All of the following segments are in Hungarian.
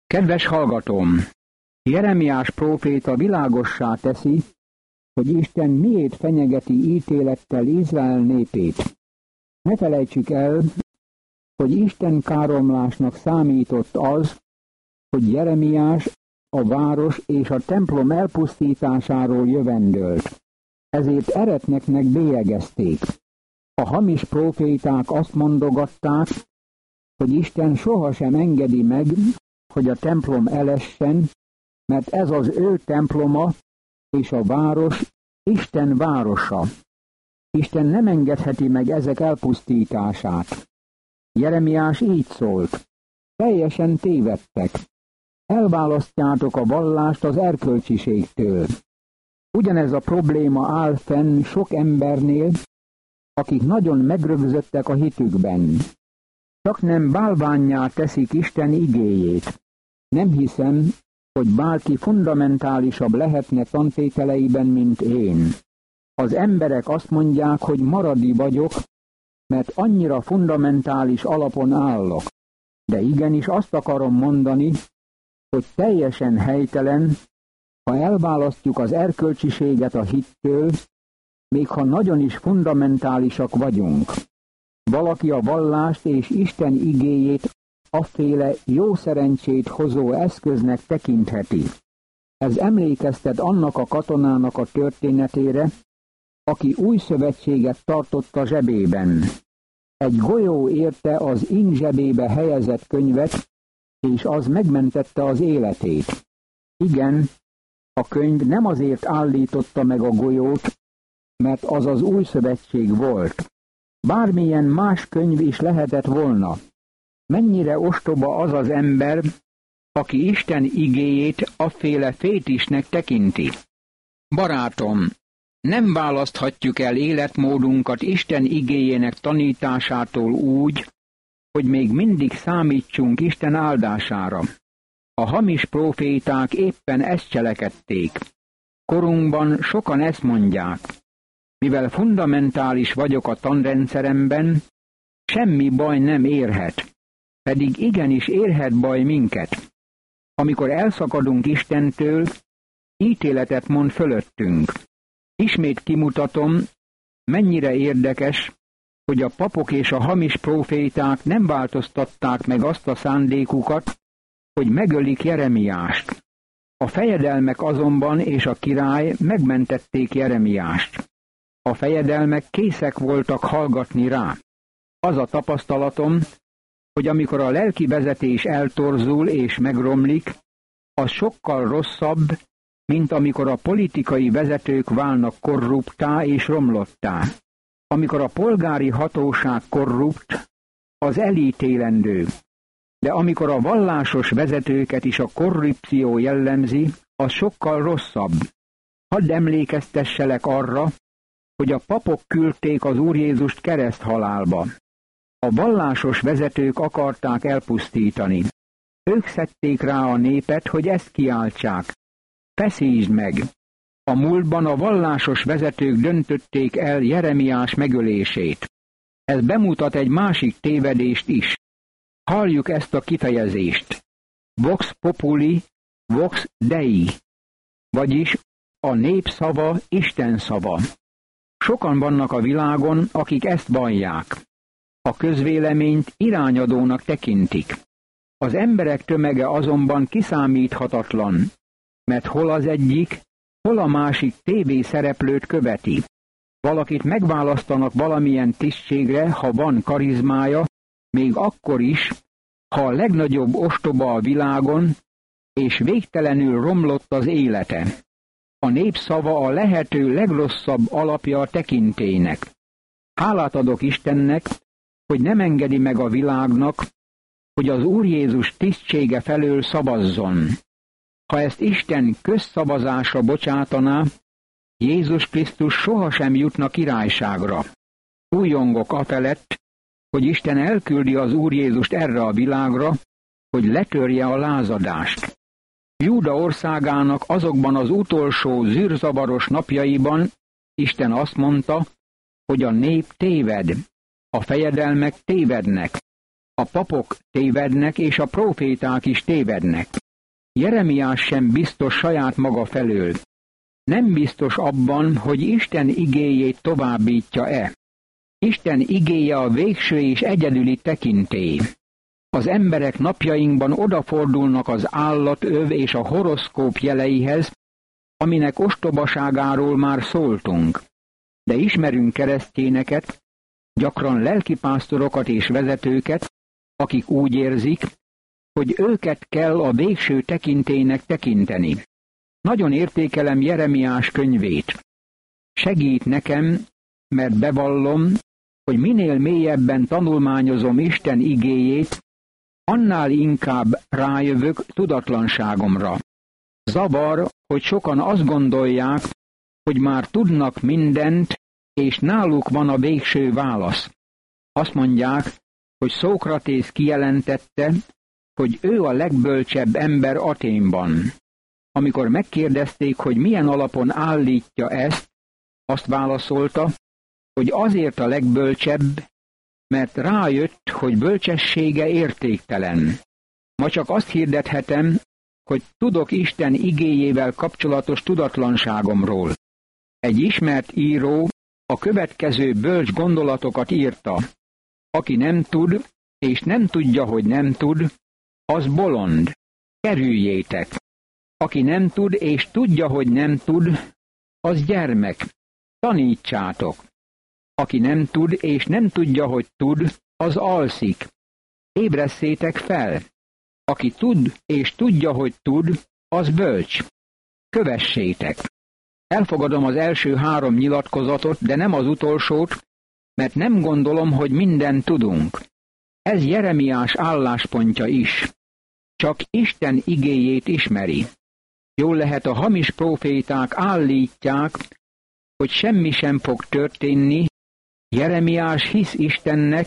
Kedves hallgatóm! Jeremiás próféta világossá teszi, hogy Isten miért fenyegeti ítélettel Izrael népét. Ne felejtsük el, hogy Isten káromlásnak számított az, hogy Jeremiás a város és a templom elpusztításáról jövendölt. Ezért eretneknek bélyegezték. A hamis próféták azt mondogatták, hogy Isten sohasem engedi meg, hogy a templom elessen, mert ez az ő temploma, és a város Isten városa. Isten nem engedheti meg ezek elpusztítását. Jeremiás így szólt: teljesen tévedtek. Elválasztjátok a vallást az erkölcsiségtől. Ugyanez a probléma áll fenn sok embernél, akik nagyon megrögzöttek a hitükben. Csak nem bálvánnyá teszik Isten igéjét. Nem hiszem, hogy bárki fundamentálisabb lehetne tantételeiben, mint én. Az emberek azt mondják, hogy maradi vagyok, mert annyira fundamentális alapon állok. De igenis azt akarom mondani, hogy teljesen helytelen, ha elválasztjuk az erkölcsiséget a hittől, még ha nagyon is fundamentálisak vagyunk. Valaki a vallást és Isten igéjét afféle jó szerencsét hozó eszköznek tekintheti. Ez emlékeztet annak a katonának a történetére, aki új szövetséget tartott a zsebében. Egy golyó érte az ing zsebébe helyezett könyvet, és az megmentette az életét. Igen, a könyv nem azért állította meg a golyót, mert az az új szövetség volt. Bármilyen más könyv is lehetett volna. Mennyire ostoba az az ember, aki Isten igéjét afféle fétisnek tekinti. Barátom, nem választhatjuk el életmódunkat Isten igéjének tanításától úgy, hogy még mindig számítsunk Isten áldására. A hamis próféták éppen ezt cselekedték. Korunkban sokan ezt mondják: mivel fundamentális vagyok a tanrendszeremben, semmi baj nem érhet. Pedig igenis érhet baj minket. Amikor elszakadunk Istentől, ítéletet mond fölöttünk. Ismét kimutatom, mennyire érdekes, hogy a papok és a hamis próféták nem változtatták meg azt a szándékukat, hogy megölik Jeremiást. A fejedelmek azonban és a király megmentették Jeremiást. A fejedelmek készek voltak hallgatni rá. Az a tapasztalatom, hogy amikor a lelki vezetés eltorzul és megromlik, az sokkal rosszabb, mint amikor a politikai vezetők válnak korruptá és romlottá. Amikor a polgári hatóság korrupt, az elítélendő. De amikor a vallásos vezetőket is a korrupció jellemzi, az sokkal rosszabb. Hadd emlékeztesselek arra, hogy a papok küldték az Úr Jézust kereszthalálba. A vallásos vezetők akarták elpusztítani. Ők szedték rá a népet, hogy ezt kiáltsák: feszítsd meg! A múltban a vallásos vezetők döntötték el Jeremiás megölését. Ez bemutat egy másik tévedést is. Halljuk ezt a kifejezést: vox populi, vox dei, vagyis a nép szava Isten szava. Sokan vannak a világon, akik ezt vallják. A közvéleményt irányadónak tekintik. Az emberek tömege azonban kiszámíthatatlan, mert hol az egyik, hol a másik tévészereplőt követi. Valakit megválasztanak valamilyen tisztségre, ha van karizmája, még akkor is, ha a legnagyobb ostoba a világon, és végtelenül romlott az élete. A népszava a lehető legrosszabb alapja a tekintélynek. Hálát adok Istennek, hogy nem engedi meg a világnak, hogy az Úr Jézus tisztsége felől szavazzon. Ha ezt Isten közszavazásra bocsátaná, Jézus Krisztus sohasem jutna királyságra. Újjongok afelett, hogy Isten elküldi az Úr Jézust erre a világra, hogy letörje a lázadást. Júda országának azokban az utolsó zűrzavaros napjaiban Isten azt mondta, hogy a nép téved, a fejedelmek tévednek. A papok tévednek, és a próféták is tévednek. Jeremiás sem biztos saját maga felől. Nem biztos abban, hogy Isten igéjét továbbítja-e. Isten igéje a végső és egyedüli tekintély. Az emberek napjainkban odafordulnak az állatöv és a horoszkóp jeleihez, aminek ostobaságáról már szóltunk. De ismerünk keresztényeket, gyakran lelkipásztorokat és vezetőket, akik úgy érzik, hogy őket kell a végső tekintélynek tekinteni. Nagyon értékelem Jeremiás könyvét. Segít nekem, mert bevallom, hogy minél mélyebben tanulmányozom Isten igéjét, annál inkább rájövök tudatlanságomra. Zavar, hogy sokan azt gondolják, hogy már tudnak mindent, és náluk van a végső válasz. Azt mondják, hogy Szókratész kijelentette, hogy ő a legbölcsebb ember Athénban. Amikor megkérdezték, hogy milyen alapon állítja ezt, azt válaszolta, hogy azért a legbölcsebb, mert rájött, hogy bölcsessége értéktelen. Ma csak azt hirdethetem, hogy tudok Isten igéjével kapcsolatos tudatlanságomról. Egy ismert író a következő bölcs gondolatokat írta. Aki nem tud, és nem tudja, hogy nem tud, az bolond. Kerüljétek. Aki nem tud, és tudja, hogy nem tud, az gyermek. Tanítsátok. Aki nem tud, és nem tudja, hogy tud, az alszik. Ébresszétek fel. Aki tud, és tudja, hogy tud, az bölcs. Kövessétek. Elfogadom az első 3 nyilatkozatot, de nem az utolsót, mert nem gondolom, hogy mindent tudunk. Ez Jeremiás álláspontja is. Csak Isten igéjét ismeri. Jól lehet, a hamis próféták állítják, hogy semmi sem fog történni. Jeremiás hisz Istennek,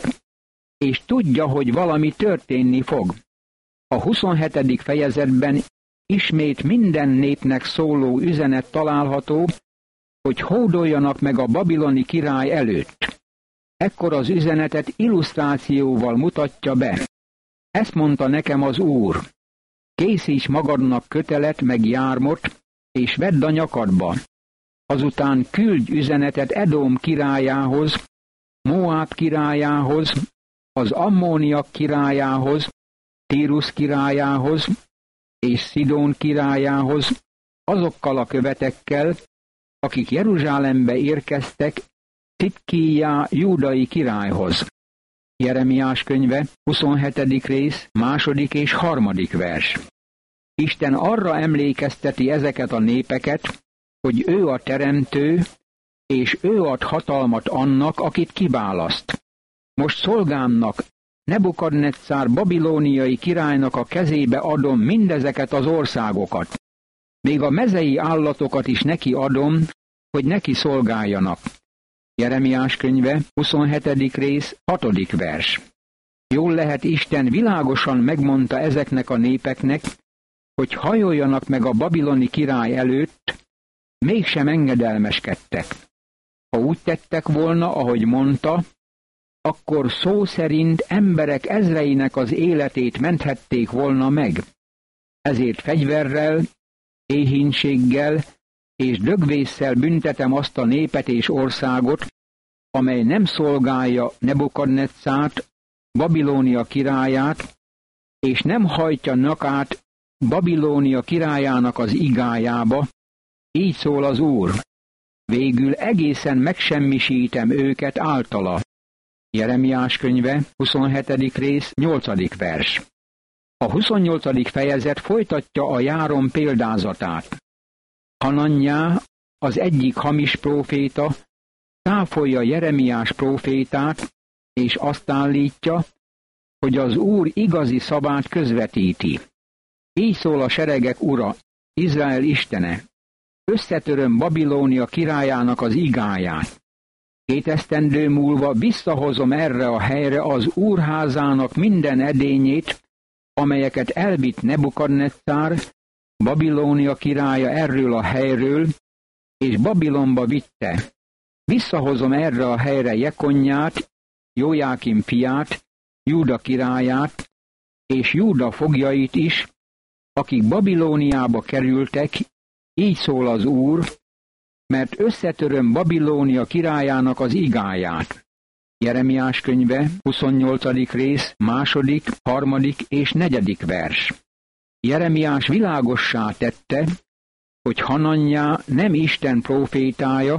és tudja, hogy valami történni fog. A 27. fejezetben ismét minden népnek szóló üzenet található, hogy hódoljanak meg a babiloni király előtt. Ekkor az üzenetet illusztrációval mutatja be. Ezt mondta nekem az Úr. Készíts magadnak kötelet meg jármot, és vedd a nyakadba. Azután küldj üzenetet Edom királyához, Moáb királyához, az ammóniak királyához, Tírusz királyához és Szidón királyához, azokkal a követekkel, akik Jeruzsálembe érkeztek, Cidkíjá júdai királyhoz. Jeremiás könyve, 27. rész, 2. és 3. vers. Isten arra emlékezteti ezeket a népeket, hogy ő a teremtő, és ő ad hatalmat annak, akit kiválaszt. Most szolgámnak, Nebukadneccár babilóniai királynak a kezébe adom mindezeket az országokat. Még a mezei állatokat is neki adom, hogy neki szolgáljanak. Jeremiás könyve, 27. rész, 6. vers. Jól lehet, Isten világosan megmondta ezeknek a népeknek, hogy hajoljanak meg a babiloni király előtt, mégsem engedelmeskedtek. Ha úgy tettek volna, ahogy mondta, akkor szó szerint emberek ezreinek az életét menthették volna meg. Ezért fegyverrel, éhínséggel és dögvésszel büntetem azt a népet és országot, amely nem szolgálja Nebukadneccárt, Babilónia királyát, és nem hajtja nyakát Babilónia királyának az igájába, így szól az Úr. Végül egészen megsemmisítem őket általa. Jeremiás könyve, 27. rész, 8. vers. A 28. fejezet folytatja a járom példázatát. Hananjá, az egyik hamis próféta, cáfolja Jeremiás prófétát, és azt állítja, hogy az Úr igazi szavát közvetíti. Így szól a seregek Ura, Izrael Istene. Összetöröm Babilónia királyának az igáját. 2 esztendő múlva visszahozom erre a helyre az úrházának minden edényét, amelyeket elvitt Nebukadneccár, Babilónia királya erről a helyről, és Babilonba vitte. Visszahozom erre a helyre Jekonnyát, Jójákim fiát, Júda királyát, és Júda foglyait is, akik Babilóniába kerültek, így szól az Úr, mert összetöröm Babilónia királyának az igáját. Jeremiás könyve, 28. rész, 2., 3. és 4. vers. Jeremiás világossá tette, hogy Hananjá nem Isten prófétája,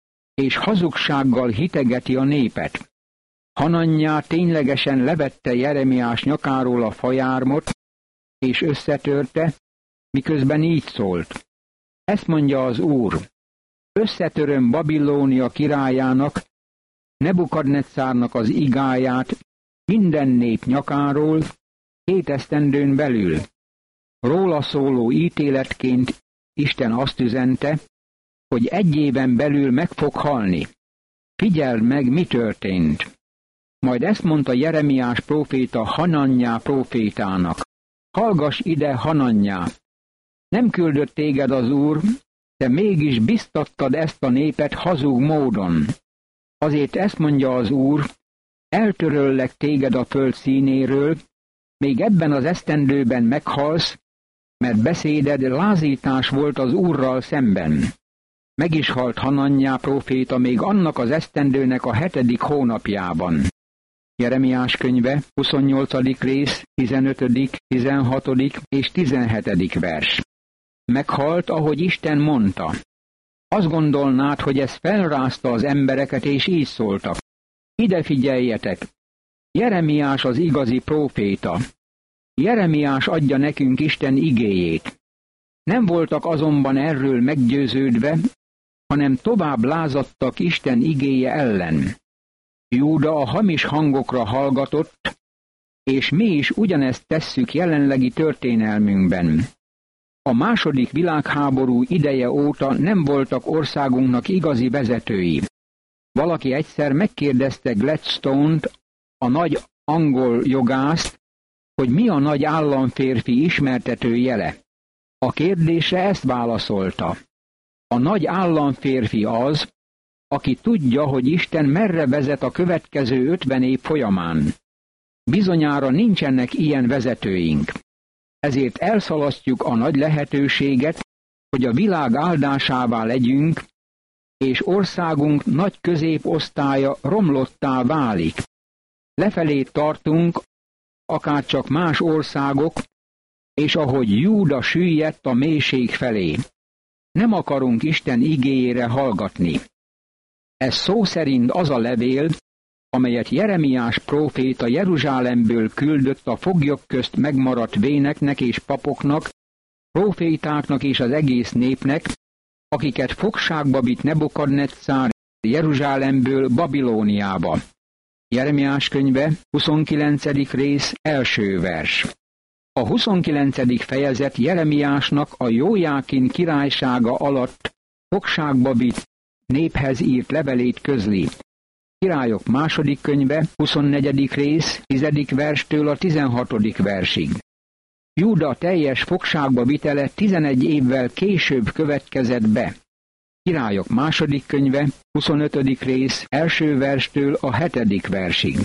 és hazugsággal hitegeti a népet. Hananjá ténylegesen levette Jeremiás nyakáról a fajármot, és összetörte, miközben így szólt. Ezt mondja az Úr, összetöröm Babilónia királyának, Nebukadneccárnak az igáját minden nép nyakáról 7 esztendőn belül. Róla szóló ítéletként Isten azt üzente, hogy 1 éven belül meg fog halni. Figyeld meg, mi történt. Majd ezt mondta Jeremiás próféta Hananjá prófétának. Hallgass ide, Hananjá! Nem küldött téged az Úr, te mégis biztattad ezt a népet hazug módon. Azért ezt mondja az Úr, eltöröllek téged a föld színéről, még ebben az esztendőben meghalsz, mert beszéded lázítás volt az Úrral szemben. Meg is halt Hananjá próféta még annak az esztendőnek a 7. hónapjában. Jeremiás könyve, 28. rész, 15., 16. és 17. vers. Meghalt, ahogy Isten mondta. Azt gondolnád, hogy ez felrázta az embereket, és így szóltak. Ide figyeljetek! Jeremiás az igazi próféta. Jeremiás adja nekünk Isten igéjét. Nem voltak azonban erről meggyőződve, hanem tovább lázadtak Isten igéje ellen. Júda a hamis hangokra hallgatott, és mi is ugyanezt tesszük jelenlegi történelmünkben. A II. Világháború ideje óta nem voltak országunknak igazi vezetői. Valaki egyszer megkérdezte Gladstone-t, a nagy angol jogászt, hogy mi a nagy államférfi ismertető jele. A kérdésre ezt válaszolta. A nagy államférfi az, aki tudja, hogy Isten merre vezet a következő 50 év folyamán. Bizonyára nincsenek ilyen vezetőink. Ezért elszalasztjuk a nagy lehetőséget, hogy a világ áldásává legyünk, és országunk nagy középosztálya romlottá válik. Lefelé tartunk, akárcsak más országok, és ahogy Júda süllyedt a mélység felé. Nem akarunk Isten igéjére hallgatni. Ez szó szerint az a levél, amelyet Jeremiás próféta Jeruzsálemből küldött a foglyok közt megmaradt véneknek és papoknak, prófétáknak és az egész népnek, akiket fogságba vitt Nebukadneccár Jeruzsálemből Babilóniába. Jeremiás könyve, 29. rész, 1. vers. A 29. fejezet Jeremiásnak a Jójákin királysága alatt fogságba vitt néphez írt levelét közli. Királyok 2. könyve, 24. rész, 10. verstől a 16. versig. Júda teljes fogságba vitele 11 évvel később következett be. Királyok 2. könyve, 25. rész, 1. verstől a 7. versig.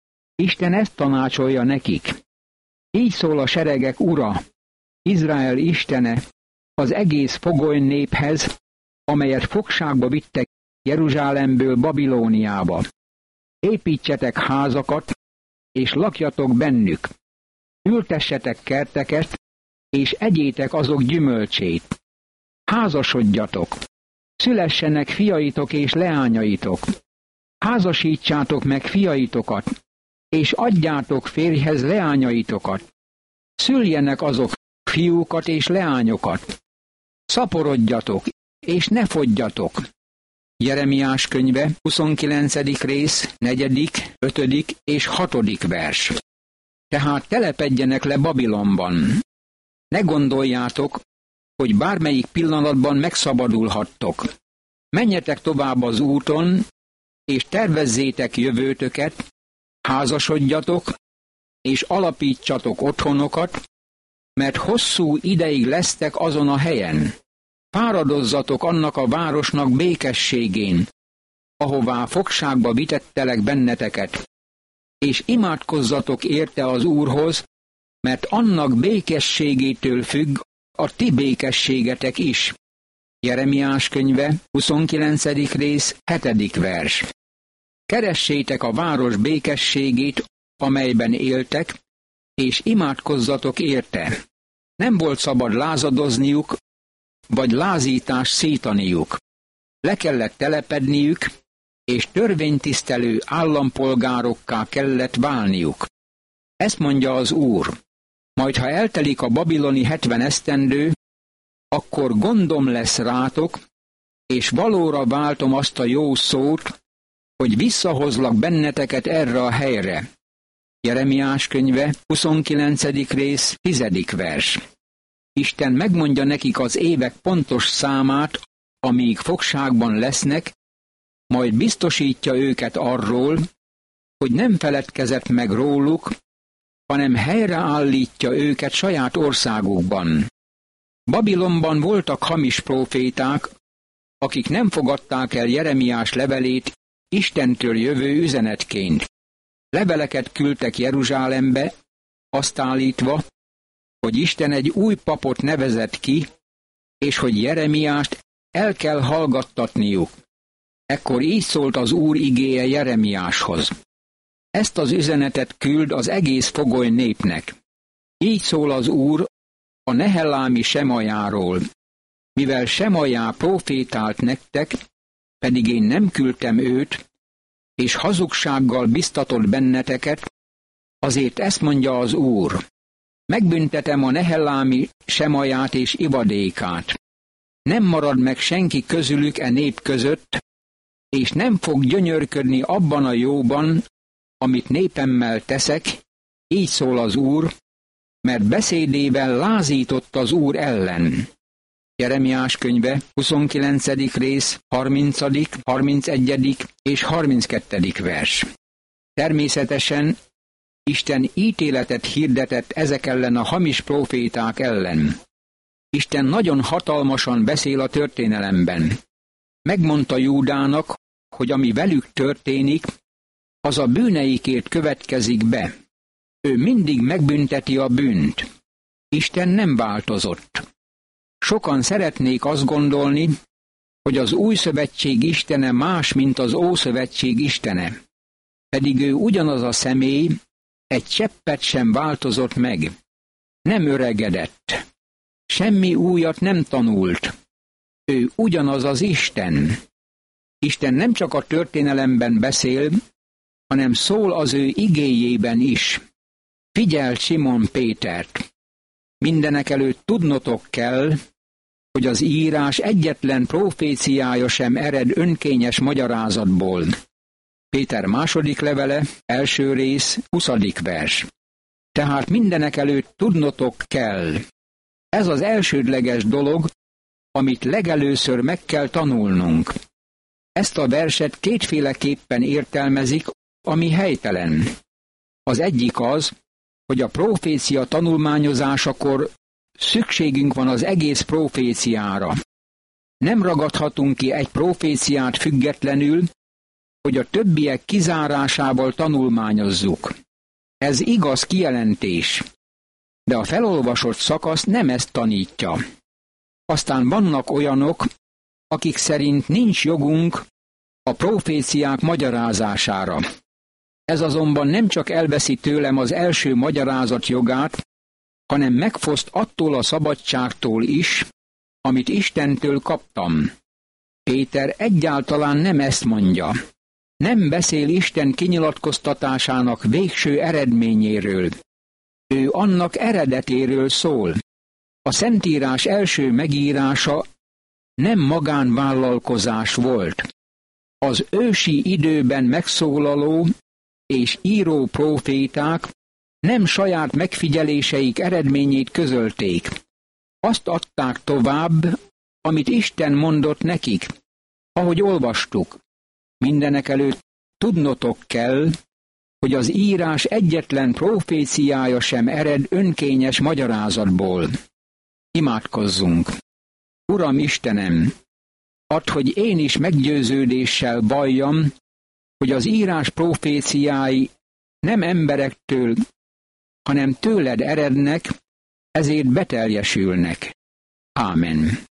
Isten ezt tanácsolja nekik. Így szól a seregek Ura, Izrael Istene, az egész fogoly néphez, amelyet fogságba vittek Jeruzsálemből Babilóniába. Építsetek házakat, és lakjatok bennük. Ültessetek kerteket, és egyétek azok gyümölcsét. Házasodjatok, szülessenek fiaitok és leányaitok. Házasítsátok meg fiaitokat, és adjátok férjhez leányaitokat. Szüljenek azok fiúkat és leányokat. Szaporodjatok, és ne fogyjatok. Jeremiás könyve, 29. rész, 4., 5. és 6. vers. Tehát telepedjenek le Babilonban. Ne gondoljátok, hogy bármelyik pillanatban megszabadulhattok. Menjetek tovább az úton, és tervezzétek jövőtöket, házasodjatok, és alapítsatok otthonokat, mert hosszú ideig lesztek azon a helyen. Fáradozzatok annak a városnak békességén, ahová fogságba vitettelek benneteket. és imádkozzatok érte az Úrhoz, mert annak békességétől függ a ti békességetek is. Jeremiás könyve, 29. rész, 7. vers. Keressétek a város békességét, amelyben éltek, és imádkozzatok érte. Nem volt szabad lázadozniuk, vagy lázítást szítaniuk. Le kellett telepedniük, és törvénytisztelő állampolgárokká kellett válniuk. Ezt mondja az Úr. Majd ha eltelik a babiloni 70 esztendő, akkor gondom lesz rátok, és valóra váltom azt a jó szót, hogy visszahozlak benneteket erre a helyre. Jeremiás könyve, 29. rész, 10. vers. Isten megmondja nekik az évek pontos számát, amíg fogságban lesznek, majd biztosítja őket arról, hogy nem feledkezett meg róluk, hanem helyreállítja őket saját országukban. Babilonban voltak hamis próféták, akik nem fogadták el Jeremiás levelét Istentől jövő üzenetként. Leveleket küldtek Jeruzsálembe, azt állítva, hogy Isten egy új papot nevezett ki, és hogy Jeremiást el kell hallgattatniuk. Ekkor így szólt az Úr igéje Jeremiáshoz. Ezt az üzenetet küld az egész fogoly népnek. Így szól az Úr a nehelámi Semajáról. Mivel Semajá prófétált nektek, pedig én nem küldtem őt, és hazugsággal biztatott benneteket, azért ezt mondja az Úr. Megbüntetem a nehelámi Semaját és ivadékát. Nem marad meg senki közülük e nép között, és nem fog gyönyörködni abban a jóban, amit népemmel teszek, így szól az Úr, mert beszédével lázított az Úr ellen. Jeremiás könyve, 29. rész, 30., 31. és 32. vers. Természetesen Isten ítéletet hirdetett ezek ellen a hamis próféták ellen. Isten nagyon hatalmasan beszél a történelemben. Megmondta Júdának, hogy ami velük történik, az a bűneikért következik be. Ő mindig megbünteti a bűnt. Isten nem változott. Sokan szeretnék azt gondolni, hogy az új szövetség istene más, mint az ószövetség istene. Pedig ő ugyanaz a személy, egy cseppet sem változott meg. Nem öregedett. Semmi újat nem tanult. Ő ugyanaz az Isten. Isten nem csak a történelemben beszél, hanem szól az ő igéjében is. Figyeld Simon Pétert! Mindenekelőtt tudnotok kell, hogy az írás egyetlen proféciája sem ered önkényes magyarázatból. Péter második levele, első rész, 20. vers. Tehát mindenekelőtt tudnotok kell. Ez az elsődleges dolog, amit legelőször meg kell tanulnunk. Ezt a verset kétféleképpen értelmezik, ami helytelen. Az egyik az, hogy a profécia tanulmányozásakor szükségünk van az egész proféciára. Nem ragadhatunk ki egy proféciát függetlenül, hogy a többiek kizárásával tanulmányozzuk. Ez igaz kijelentés, de a felolvasott szakasz nem ezt tanítja. Aztán vannak olyanok, akik szerint nincs jogunk a proféciák magyarázására. Ez azonban nem csak elveszi tőlem az első magyarázat jogát, hanem megfoszt attól a szabadságtól is, amit Istentől kaptam. Péter egyáltalán nem ezt mondja. Nem beszél Isten kinyilatkoztatásának végső eredményéről. Ő annak eredetéről szól. A Szentírás első megírása nem magánvállalkozás volt. Az ősi időben megszólaló és író próféták nem saját megfigyeléseik eredményét közölték. Azt adták tovább, amit Isten mondott nekik. Ahogy olvastuk, mindenekelőtt tudnotok kell, hogy az írás egyetlen proféciája sem ered önkényes magyarázatból. Imádkozzunk! Uram Istenem, add, hogy én is meggyőződéssel valljam, hogy az írás proféciái nem emberektől, hanem tőled erednek, ezért beteljesülnek. Ámen.